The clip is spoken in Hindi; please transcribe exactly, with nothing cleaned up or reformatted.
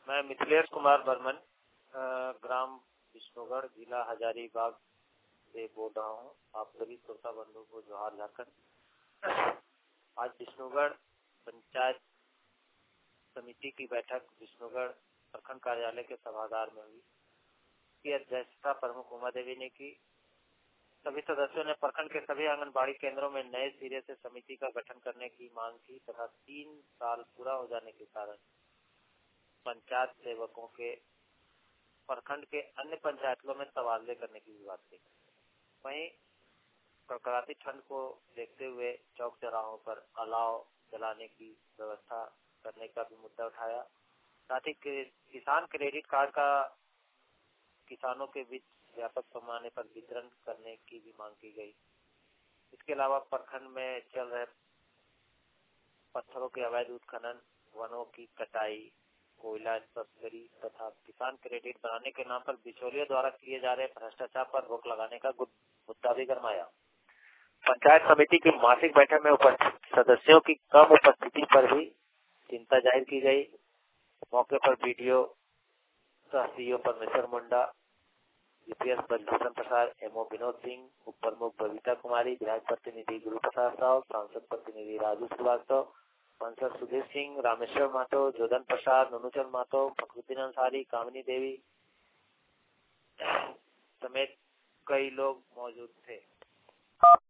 मैं मिथिलेश कुमार बर्मन ग्राम विष्णुगढ़ जिला हजारीबाग से बोल रहा हूँ। आप सभी श्रोता बंधुओं को जोहार झारखंड। आज विष्णुगढ़ पंचायत समिति की बैठक विष्णुगढ़ प्रखंड कार्यालय के सभागार में हुई। की अध्यक्षता प्रमुख उमा देवी ने की। सभी सदस्यों ने प्रखंड के सभी आंगनबाड़ी केंद्रों में नए सिरे से समिति का गठन करने की मांग की तथा तीन साल पूरा हो जाने के कारण पंचायत सेवकों के प्रखंड के अन्य पंचायतों में तबादले करने की भी बात की। वहीं कड़कड़ाती ठंड को देखते हुए चौक चौराहों पर अलाव जलाने की व्यवस्था करने का भी मुद्दा उठाया। साथ ही किसान क्रेडिट कार्ड का किसानों के बीच व्यापक पैमाने पर वितरण करने की भी मांग की गई। इसके अलावा प्रखंड में चल रहे पत्थरों के अवैध उत्खनन, वनों की कटाई, कोयला तस्करी तथा किसान क्रेडिट बनाने के नाम पर बिचौलियों द्वारा किए जा रहे भ्रष्टाचार पर रोक लगाने का मुद्दा भी गरमाया। पंचायत समिति की मासिक बैठक में उपस्थित सदस्यों की कम उपस्थिति पर भी चिंता जाहिर की गई। मौके पर बीडीओ सह CEO Parmeshwar Munda, UPS Balbhushan Prasad, MO Vinod Singh, उप प्रमुख बबीता कुमारी, विधायक प्रतिनिधि गुरु प्रसाद साहु, सांसद प्रतिनिधि राजू श्रीवास्तव, पंसद सुधीर सिंह, रामेश्वर महतो, जोधन प्रसाद, नुनुचंद महतो, फखरुद्दीन अंसारी, कामिनी देवी समेत कई लोग मौजूद थे।